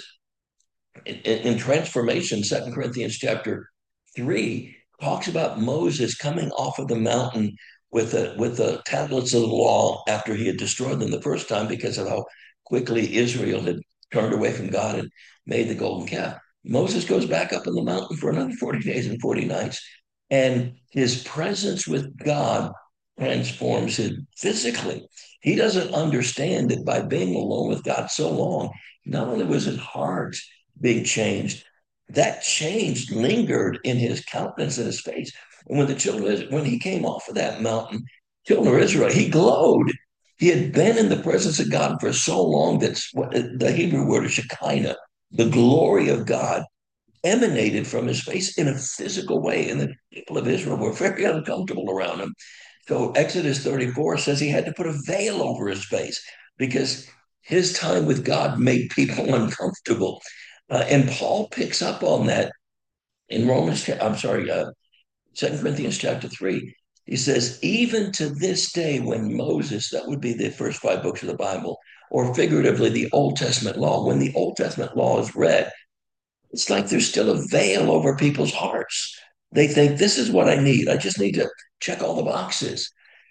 in transformation, 2 Corinthians chapter 3 talks about Moses coming off of the mountain with the tablets of the law after he had destroyed them the first time because of how quickly Israel had turned away from God and made the golden calf. Moses goes back up in the mountain for another 40 days and 40 nights, and his presence with God transforms him physically. He doesn't understand that by being alone with God so long, not only was his heart being changed, that change lingered in his countenance and his face. And when he came off of that mountain, children of Israel, he glowed. He had been in the presence of God for so long that what the Hebrew word is Shekinah, the glory of God, emanated from his face in a physical way. And the people of Israel were very uncomfortable around him. So Exodus 34 says he had to put a veil over his face because his time with God made people uncomfortable. And Paul picks up on that in Second Corinthians chapter 3. He says, even to this day, when Moses, that would be the first 5 books of the Bible, or figuratively the Old Testament law, when the Old Testament law is read, it's like there's still a veil over people's hearts. They think, this is what I need. I just need to check all the boxes.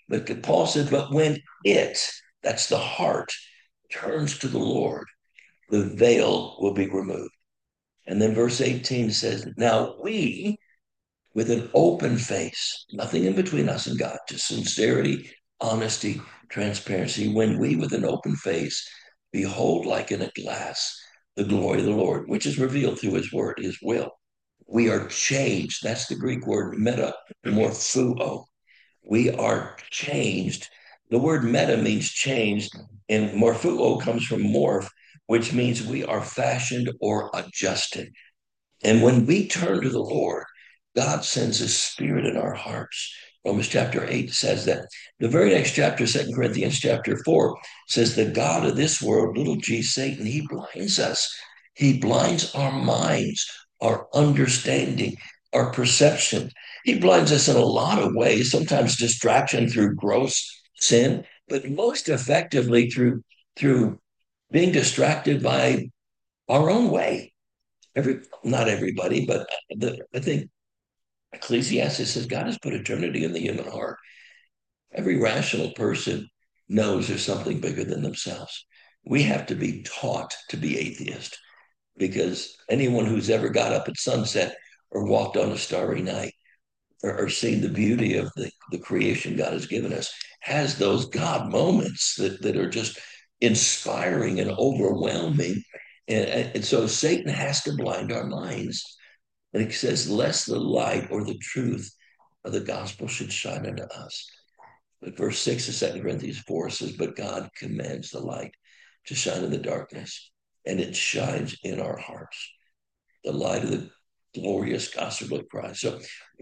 But Paul said, but when it, that's the heart, turns to the Lord, the veil will be removed. And then verse 18 says, now we, with an open face, nothing in between us and God, just sincerity, honesty, transparency, when we, with an open face, behold like in a glass the glory of the Lord, which is revealed through his word, his will. We are changed. That's the Greek word metamorpho. We are changed. The word meta means changed, and morphuo comes from morph, which means we are fashioned or adjusted. And when we turn to the Lord, God sends his spirit in our hearts. Romans chapter 8 says that. The very next chapter, 2 Corinthians chapter 4, says the God of this world, little g Satan, he blinds us. He blinds our minds, our understanding, our perception. He blinds us in a lot of ways, sometimes distraction through gross sin, but most effectively through being distracted by our own way. Not everybody, but I think Ecclesiastes says God has put eternity in the human heart. Every rational person knows there's something bigger than themselves. We have to be taught to be atheist because anyone who's ever got up at sunset or walked on a starry night or seen the beauty of the creation God has given us has those God moments that are just inspiring and overwhelming. And so Satan has to blind our minds. And it says, lest the light or the truth of the gospel should shine unto us. But verse 6 of 2 Corinthians 4 says, but God commands the light to shine in the darkness, and it shines in our hearts, the light of the glorious gospel of Christ. So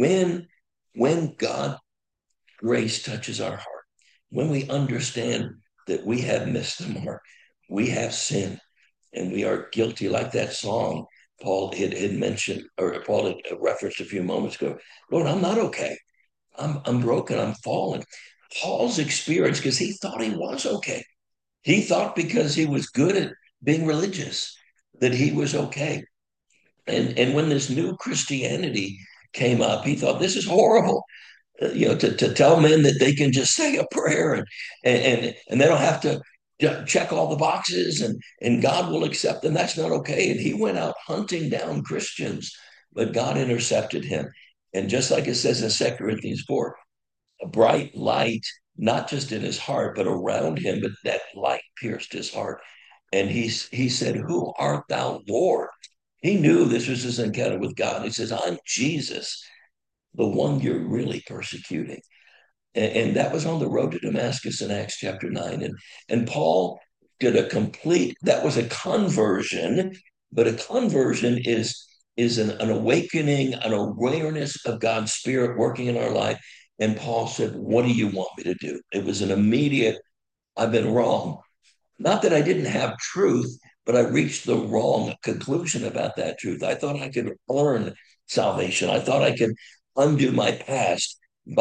when God grace touches our heart, when we understand that we have missed the mark, we have sinned, and we are guilty, like that song Paul had mentioned, or Paul had referenced a few moments ago. Lord, I'm not okay. I'm broken. I'm fallen. Paul's experience, because he thought he was okay. He thought because he was good at being religious that he was okay. And when this new Christianity came up, he thought this is horrible. To tell men that they can just say a prayer and they don't have to check all the boxes and God will accept them. That's not okay. And he went out hunting down Christians, but God intercepted him. And just like it says in 2 Corinthians 4, a bright light, not just in his heart, but around him, but that light pierced his heart. And he said, who art thou, Lord? He knew this was his encounter with God. He says, I'm Jesus, the one you're really persecuting. And that was on the road to Damascus in Acts chapter 9. And Paul did that was a conversion, but a conversion is an awakening, an awareness of God's Spirit working in our life. And Paul said, what do you want me to do? It was an immediate, I've been wrong. Not that I didn't have truth, but I reached the wrong conclusion about that truth. I thought I could earn salvation. I thought I could undo my past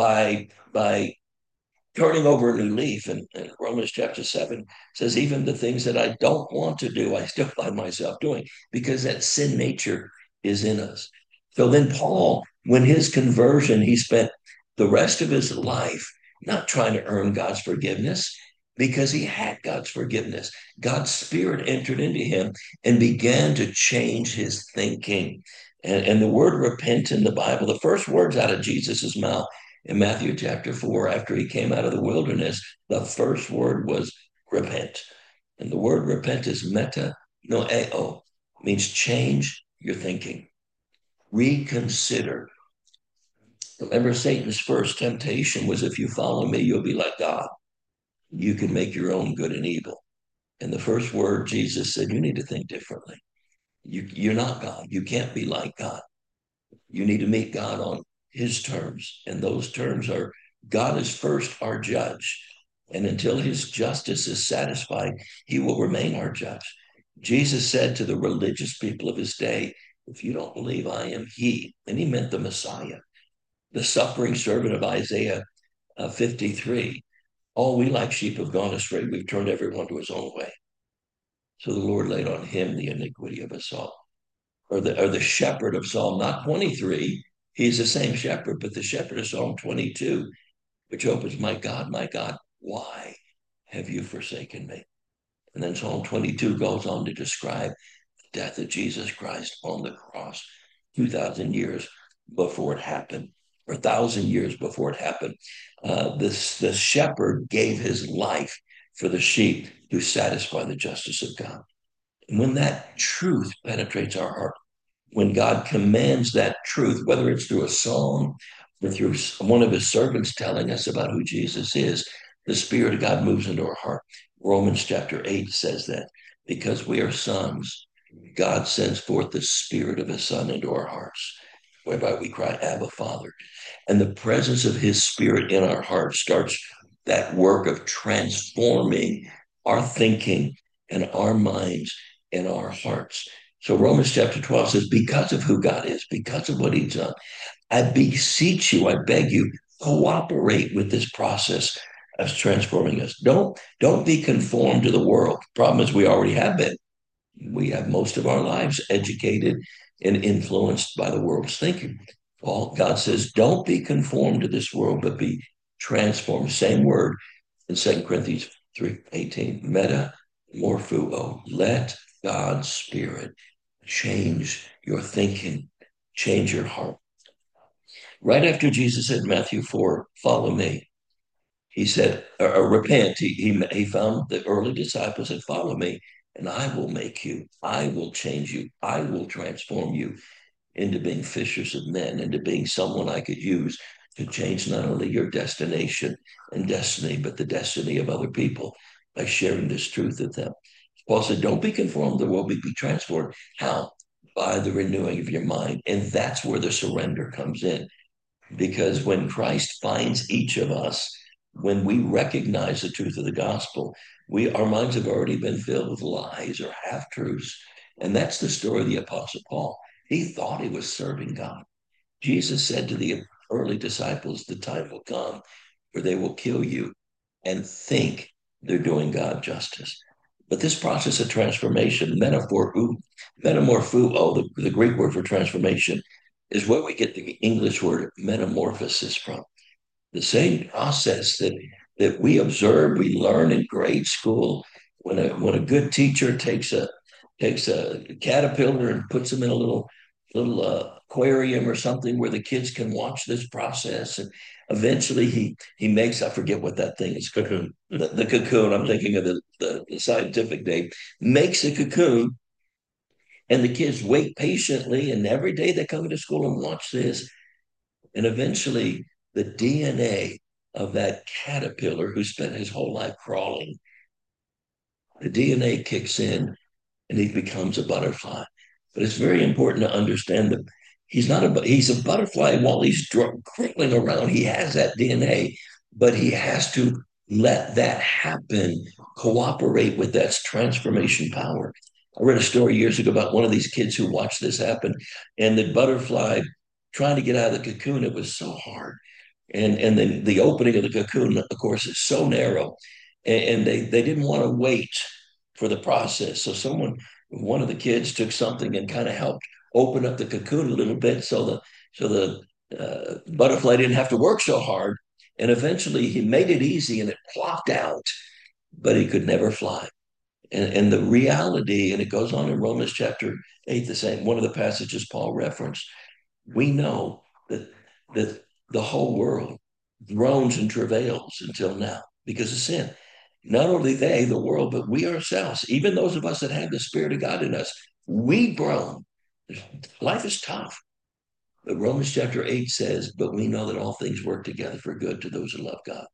by turning over a new leaf. And Romans chapter 7 says, even the things that I don't want to do, I still find myself doing because that sin nature is in us. So then Paul, when his conversion, he spent the rest of his life not trying to earn God's forgiveness because he had God's forgiveness. God's Spirit entered into him and began to change his thinking. And the word repent in the Bible, the first words out of Jesus's mouth in Matthew chapter 4, after he came out of the wilderness, the first word was repent. And the word repent is meta noeo, means change your thinking, reconsider. Remember, Satan's first temptation was, if you follow me, you'll be like God. You can make your own good and evil. And the first word Jesus said, you need to think differently. You're not God. You can't be like God. You need to meet God on his terms. And those terms are God is first our judge. And until his justice is satisfied, he will remain our judge. Jesus said to the religious people of his day, if you don't believe I am he, and he meant the Messiah, the suffering servant of Isaiah 53, all we like sheep have gone astray. We've turned everyone to his own way. So the Lord laid on him the iniquity of us all. Or the shepherd of Psalm, not 23. He's the same shepherd, but the shepherd of Psalm 22 which opens, my God, why have you forsaken me? And then Psalm 22 goes on to describe the death of Jesus Christ on the cross 2,000 years before it happened, or 1,000 years before it happened. The shepherd gave his life for the sheep to satisfy the justice of God. And when that truth penetrates our heart, when God commands that truth, whether it's through a song or through one of his servants telling us about who Jesus is, the Spirit of God moves into our heart. Romans chapter 8 says that because we are sons, God sends forth the Spirit of his Son into our hearts, whereby we cry, Abba, Father. And the presence of his Spirit in our hearts starts that work of transforming our thinking and our minds and our hearts. So Romans chapter 12 says, because of who God is, because of what he's done, I beseech you, I beg you, cooperate with this process of transforming us. Don't be conformed to the world. The problem is we already have been. We have most of our lives educated and influenced by the world's thinking. God says, don't be conformed to this world, but be transformed. Same word in 2 Corinthians 3:18, metamorpho. Let God's Spirit change your thinking, change your heart. Right after Jesus said, Matthew 4, follow me, he said, or repent. He found the early disciples said, follow me, and I will make you, I will change you, I will transform you into being fishers of men, into being someone I could use to change not only your destination and destiny, but the destiny of other people by sharing this truth with them. Paul said, don't be conformed to the world, be transformed. How? By the renewing of your mind. And that's where the surrender comes in. Because when Christ finds each of us, when we recognize the truth of the gospel, our minds have already been filled with lies or half truths. And that's the story of the Apostle Paul. He thought he was serving God. Jesus said to the early disciples, the time will come where they will kill you and think they're doing God justice. But this process of transformation, metamorpho, the Greek word for transformation, is where we get the English word metamorphosis from. The same process that we observe, we learn in grade school. When a good teacher takes a caterpillar and puts him in a little aquarium or something where the kids can watch this process, and eventually he makes, I forget what that thing is, Cocoon. the cocoon. I'm thinking of the scientific name. Makes a cocoon, and the kids wait patiently, and every day they come to school and watch this, and eventually the DNA of that caterpillar who spent his whole life crawling, the DNA kicks in and he becomes a butterfly. But it's very important to understand that he's a butterfly while he's crawling around. He has that DNA, but he has to let that happen, cooperate with that transformation power. I read a story years ago about one of these kids who watched this happen, and the butterfly trying to get out of the cocoon, it was so hard. And then the opening of the cocoon, of course, is so narrow. And they didn't want to wait for the process. So one of the kids took something and kind of helped open up the cocoon a little bit so the butterfly didn't have to work so hard. And eventually he made it easy and it plopped out, but he could never fly. And the reality, and it goes on in Romans chapter 8, the same one of the passages Paul referenced, we know that the whole world groans and travails until now because of sin. Not only they, the world, but we ourselves, even those of us that have the Spirit of God in us, we groan. Life is tough. But Romans chapter 8 says, but we know that all things work together for good to those who love God,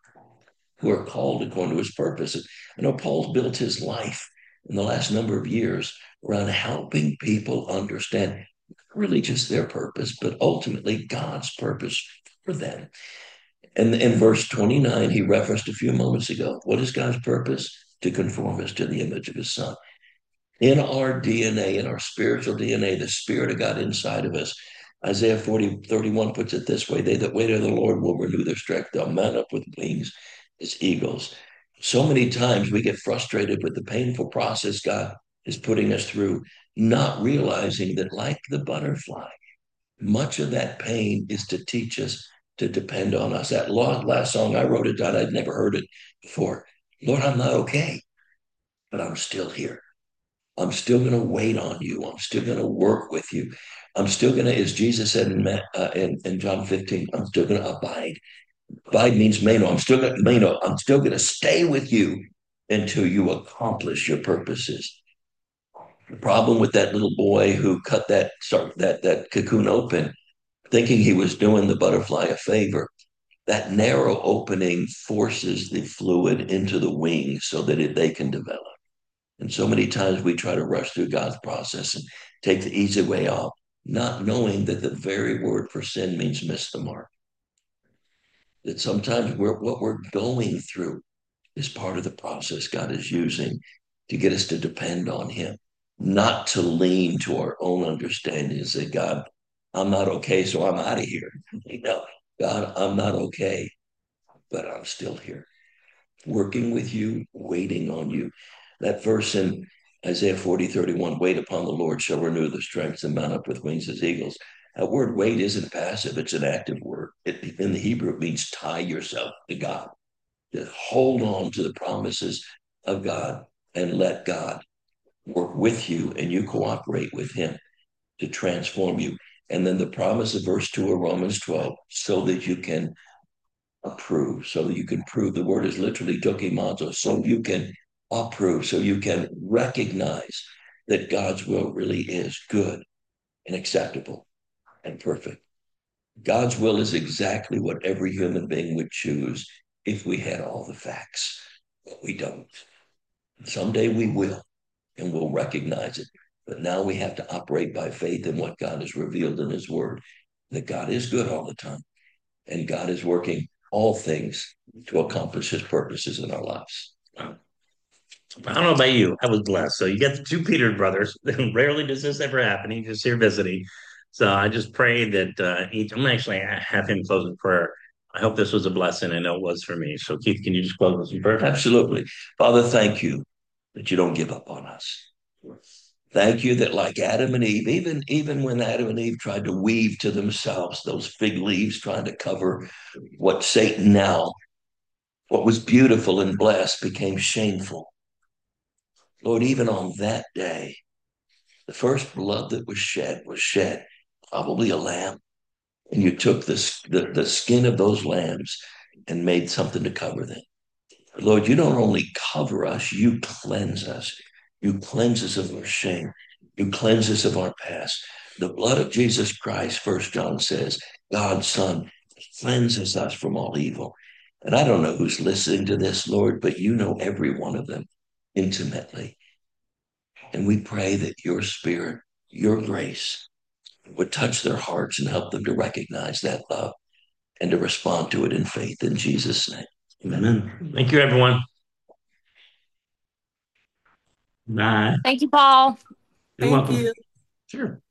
who are called according to his purpose. And I know Paul's built his life in the last number of years around helping people understand really just their purpose, but ultimately God's purpose for them. And in verse 29, he referenced a few moments ago, what is God's purpose? To conform us to the image of his Son. In our DNA, in our spiritual DNA, the Spirit of God inside of us, Isaiah 40:31 puts it this way, they that wait on the Lord will renew their strength. They'll mount up with wings as eagles. So many times we get frustrated with the painful process God is putting us through, not realizing that like the butterfly, much of that pain is to teach us to depend on us. That last song, I wrote it down. I'd never heard it before. Lord, I'm not okay, but I'm still here. I'm still going to wait on you. I'm still going to work with you. I'm still going to, as Jesus said in John 15, I'm still going to abide. Abide means meno. I'm still going to stay with you until you accomplish your purposes. The problem with that little boy who cut that cocoon open, thinking he was doing the butterfly a favor, that narrow opening forces the fluid into the wings so that they can develop. And so many times we try to rush through God's process and take the easy way off, not knowing that the very word for sin means miss the mark. That sometimes what we're going through is part of the process God is using to get us to depend on Him, not to lean to our own understanding and say, God, I'm not okay, so I'm out of here. God, I'm not okay, but I'm still here, working with you, waiting on you. That verse in Isaiah 40:31, wait upon the Lord, shall renew the strength and mount up with wings as eagles. That word wait isn't passive, it's an active word. In the Hebrew, it means tie yourself to God. Just hold on to the promises of God and let God work with you and you cooperate with Him to transform you. And then the promise of verse 2 of Romans 12, so that you can approve, so that you can prove. The word is literally dokimazo, so you can approve, so you can recognize that God's will really is good and acceptable and perfect. God's will is exactly what every human being would choose if we had all the facts, but we don't. Someday we will, and we'll recognize it. But now we have to operate by faith in what God has revealed in His Word, that God is good all the time, and God is working all things to accomplish His purposes in our lives. I don't know about you. I was blessed. So you get the two Peter brothers. Rarely does this ever happen. He's just here visiting. So I just pray that I'm gonna actually have him close in prayer. I hope this was a blessing. I know it was for me. So Keith, can you just close us in prayer? Absolutely. Father, thank you that you don't give up on us. Thank you that, like Adam and Eve, even when Adam and Eve tried to weave to themselves those fig leaves, trying to cover what Satan now, what was beautiful and blessed, became shameful. Lord, even on that day, the first blood that was shed, probably a lamb, and you took the skin of those lambs and made something to cover them. Lord, you don't only cover us, you cleanse us. You cleanse us of our shame. You cleanse us of our past. The blood of Jesus Christ, First John says, God's Son, cleanses us from all evil. And I don't know who's listening to this, Lord, but you know every one of them intimately. And we pray that your Spirit, your grace, would touch their hearts and help them to recognize that love and to respond to it in faith in Jesus' name. Amen. Thank you, everyone. Bye. Thank you, Paul. You're Thank welcome. you. Sure.